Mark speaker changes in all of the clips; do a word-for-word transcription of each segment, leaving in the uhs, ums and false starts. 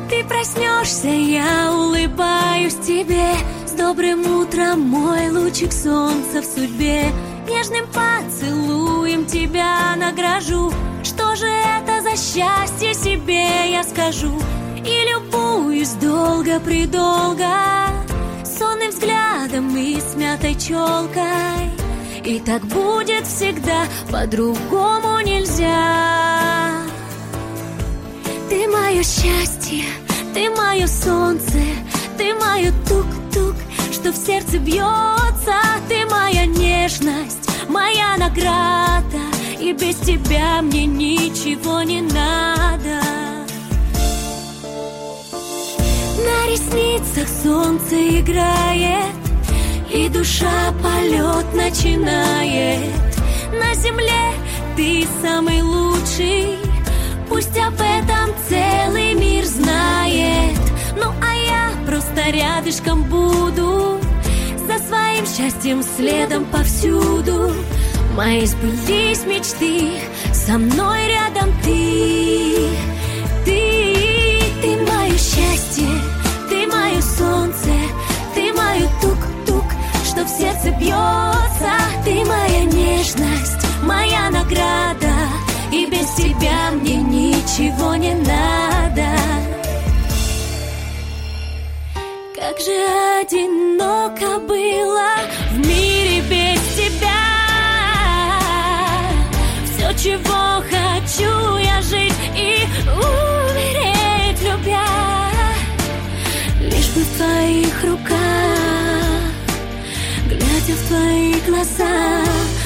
Speaker 1: Ты проснешься, я улыбаюсь тебе. С добрым утром, мой лучик солнца в судьбе. Нежным поцелуем тебя награжу. Что же это за счастье, себе я скажу. И любуюсь долго-предолго сонным взглядом и смятой челкой. И так будет всегда, по-другому нельзя. Ты мое счастье, ты мое солнце, ты мое тук-тук, что в сердце бьется. Ты моя нежность, моя награда, и без тебя мне ничего не надо. На ресницах солнце играет, и душа полет начинает. На земле ты самый лучший, пусть об этом целый мир знает. Ну а я просто рядышком буду, за своим счастьем следом повсюду. Мои сбылись мечты, со мной рядом ты. Ты, ты мое счастье, ты мое солнце, ты мое тук-тук, что в сердце бьется. Ты моя нежность, моя награда, и без тебя мне ничего не надо. Как же одиноко было в мире без тебя. Все, чего хочу я жить и умереть любя, лишь бы в твоих руках, глядя в твои глаза.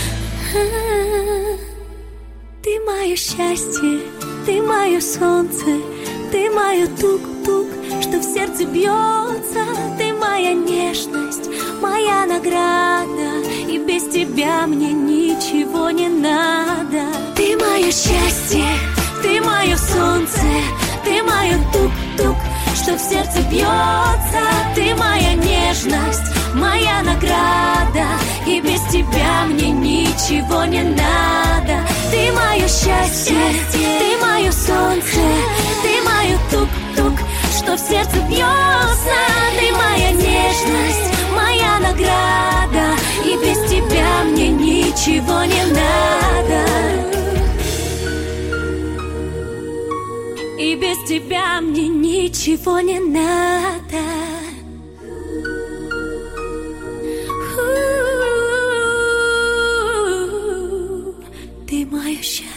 Speaker 1: Ты мое счастье, ты мое солнце, ты мое тук-тук, что в сердце бьется. Ты моя нежность, моя награда, и без тебя мне ничего не надо. Ты мое счастье, ты мое солнце, ты мое тук-тук, что в сердце бьется. Ты моя нежность, моя награда, и без тебя мне ничего не надо. Ты мое счастье, ты мое солнце, ты мое тук-тук, что в сердце бьется. Ты моя нежность, моя награда, и без тебя мне ничего не надо. И без тебя мне ничего не надо. Ты мое счастье.